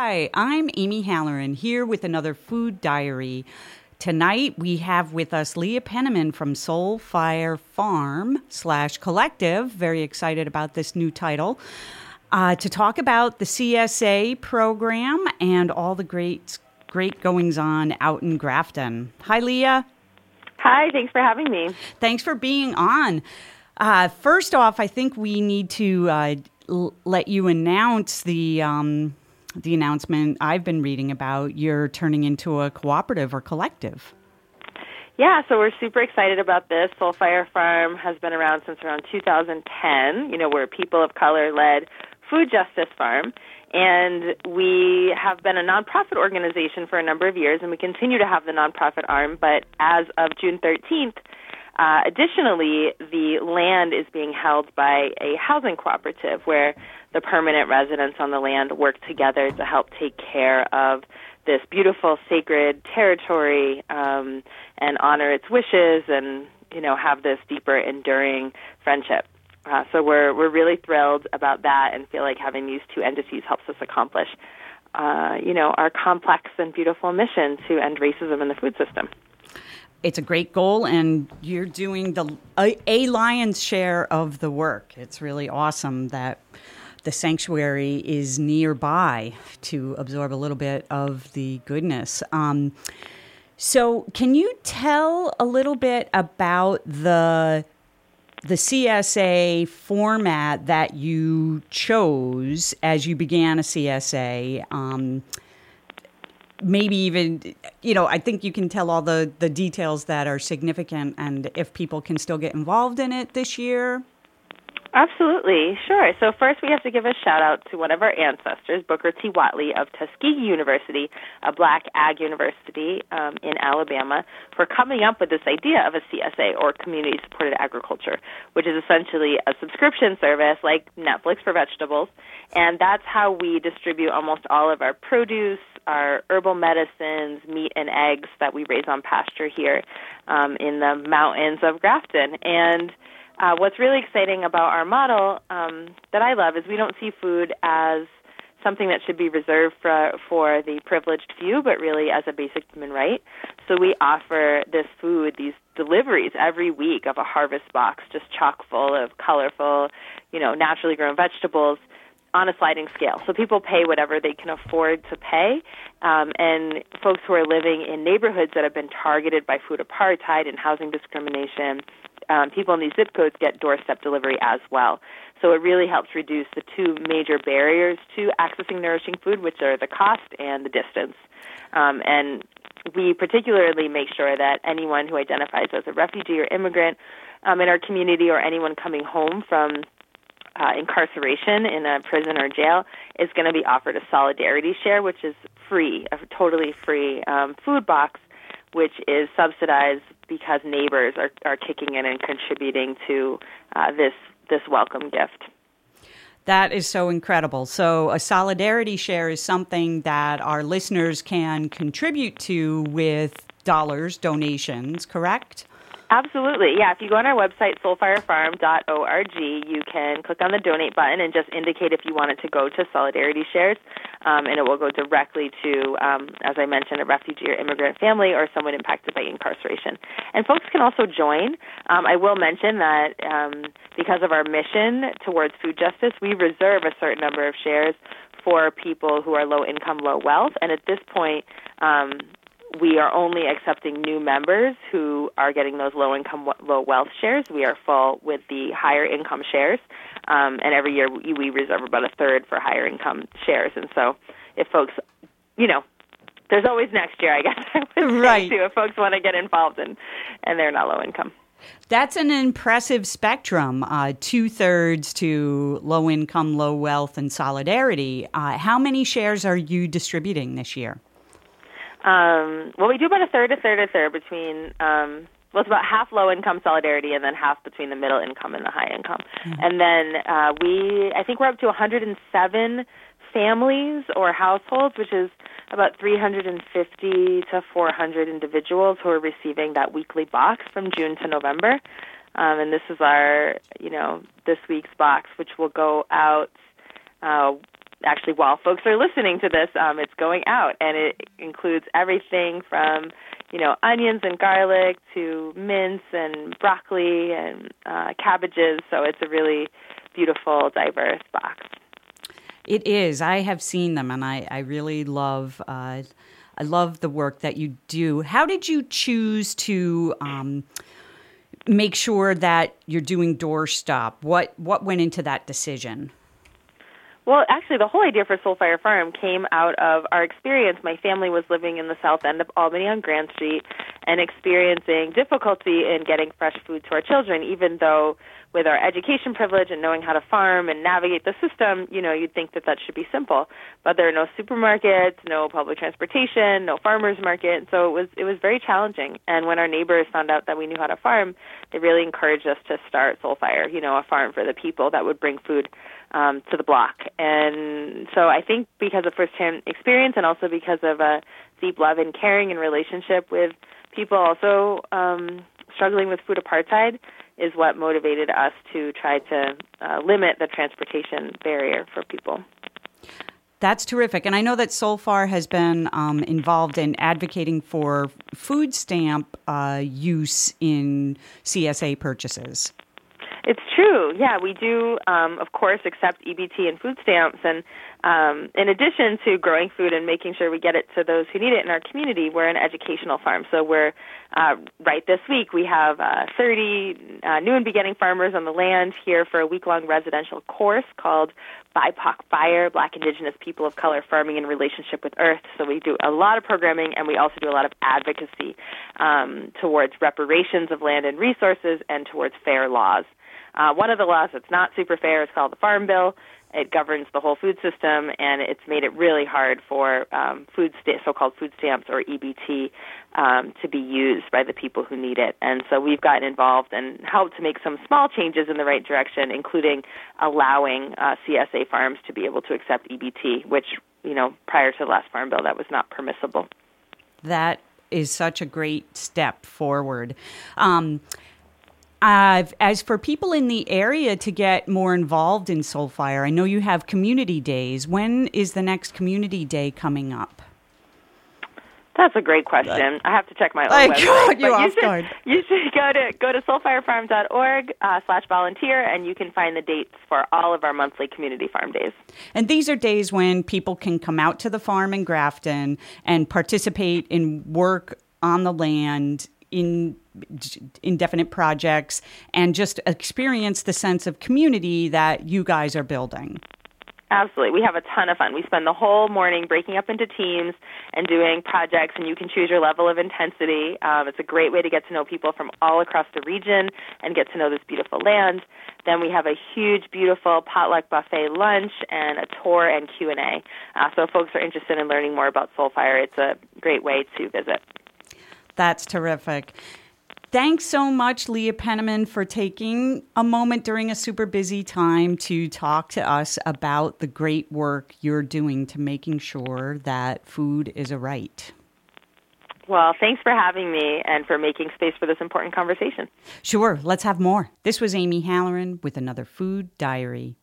Hi, I'm Amy Halloran here with another Food Diary. Tonight we have with us Leah Penniman from Soul Fire Farm / Collective. Very excited about this new title. To talk about the CSA program and all the great goings on out in Grafton. Hi, Leah. Hi, thanks for having me. Thanks for being on. First off, I think we need to let you announce the announcement I've been reading about. You're turning into a cooperative or collective. Yeah, so we're super excited about this. Soul Fire Farm has been around since around 2010. We're a people of color-led food justice farm, and we have been a nonprofit organization for a number of years, and we continue to have the nonprofit arm, but as of June 13th, additionally, the land is being held by a housing cooperative where the permanent residents on the land work together to help take care of this beautiful, sacred territory and honor its wishes and, have this deeper, enduring friendship. So we're really thrilled about that and feel like having these two entities helps us accomplish, our complex and beautiful mission to end racism in the food system. It's a great goal, and you're doing a lion's share of the work. It's really awesome that the sanctuary is nearby to absorb a little bit of the goodness. So can you tell a little bit about the CSA format that you chose as you began a CSA? Maybe even, I think you can tell all the details that are significant and if people can still get involved in it this year. Absolutely, sure. So first we have to give a shout-out to one of our ancestors, Booker T. Whatley of Tuskegee University, a black ag university in Alabama, for coming up with this idea of a CSA, or Community-Supported Agriculture, which is essentially a subscription service like Netflix for vegetables, and that's how we distribute almost all of our produce, our herbal medicines, meat, and eggs that we raise on pasture here in the mountains of Grafton. And what's really exciting about our model that I love is we don't see food as something that should be reserved for the privileged few, but really as a basic human right. So we offer this food, these deliveries every week of a harvest box just chock full of colorful, naturally grown vegetables on a sliding scale. So people pay whatever they can afford to pay, and folks who are living in neighborhoods that have been targeted by food apartheid and housing discrimination, people in these zip codes get doorstep delivery as well. So it really helps reduce the two major barriers to accessing nourishing food, which are the cost and the distance. And we particularly make sure that anyone who identifies as a refugee or immigrant in our community, or anyone coming home from incarceration in a prison or jail, is going to be offered a solidarity share, which is free, a totally free food box, which is subsidized because neighbors are kicking in and contributing to this welcome gift. That is so incredible. So a solidarity share is something that our listeners can contribute to with donations, correct? Absolutely. Yeah, if you go on our website, soulfirefarm.org, you can click on the donate button and just indicate if you want it to go to Solidarity Shares, and it will go directly to, as I mentioned, a refugee or immigrant family or someone impacted by incarceration. And folks can also join. I will mention that because of our mission towards food justice, we reserve a certain number of shares for people who are low income, low wealth, and at this point, we are only accepting new members who are getting those low-income, low-wealth shares. We are full with the higher-income shares, and every year we reserve about a third for higher-income shares. And so if folks, there's always next year, I guess I would say, too, if folks want to get involved and they're not low-income. That's an impressive spectrum, 2/3 to low-income, low-wealth, and solidarity. How many shares are you distributing this year? Well, we do about a third between, it's about half low-income solidarity and then half between the middle income and the high income. Mm-hmm. And then I think we're up to 107 families or households, which is about 350 to 400 individuals who are receiving that weekly box from June to November. And this is our, this week's box, which will go out actually, while folks are listening to this, it's going out, and it includes everything from, onions and garlic to mince and broccoli and cabbages. So it's a really beautiful, diverse box. It is. I have seen them, and I really love. I love the work that you do. How did you choose to make sure that you're doing doorstop? What went into that decision? Well, actually, the whole idea for Soulfire Farm came out of our experience. My family was living in the south end of Albany on Grand Street and experiencing difficulty in getting fresh food to our children, even though with our education privilege and knowing how to farm and navigate the system, you'd think that should be simple. But there are no supermarkets, no public transportation, no farmers market, so it was very challenging. And when our neighbors found out that we knew how to farm, they really encouraged us to start Soulfire, a farm for the people that would bring food to the block. And so I think because of firsthand experience and also because of a deep love and caring and relationship with people also struggling with food apartheid is what motivated us to try to limit the transportation barrier for people. That's terrific. And I know that Soulfire has been involved in advocating for food stamp use in CSA purchases. It's true. Yeah, we do, of course, accept EBT and food stamps. And in addition to growing food and making sure we get it to those who need it in our community, we're an educational farm. So we're, right this week, we have 30 new and beginning farmers on the land here for a week-long residential course called BIPOC Fire, Black, Indigenous, People of Color Farming in Relationship with Earth. So we do a lot of programming, and we also do a lot of advocacy towards reparations of land and resources and towards fair laws. One of the laws that's not super fair is called the Farm Bill. It governs the whole food system, and it's made it really hard for so-called food stamps or EBT to be used by the people who need it. And so we've gotten involved and helped to make some small changes in the right direction, including allowing CSA farms to be able to accept EBT, which, prior to the last Farm Bill, that was not permissible. That is such a great step forward. As for people in the area to get more involved in Soulfire, I know you have community days. When is the next community day coming up? That's a great question. I have to check my own website. You should go to soulfirefarm.org/volunteer, and you can find the dates for all of our monthly community farm days. And these are days when people can come out to the farm in Grafton and participate in work on the land in indefinite projects and just experience the sense of community that you guys are building. Absolutely. We have a ton of fun. We spend the whole morning breaking up into teams and doing projects, and you can choose your level of intensity. It's a great way to get to know people from all across the region and get to know this beautiful land. Then we have a huge, beautiful potluck buffet lunch and a tour and Q&A. So if folks are interested in learning more about Soulfire, it's a great way to visit. That's terrific. Thanks so much, Leah Penniman, for taking a moment during a super busy time to talk to us about the great work you're doing to making sure that food is a right. Well, thanks for having me and for making space for this important conversation. Sure, let's have more. This was Amy Halloran with another Food Diary.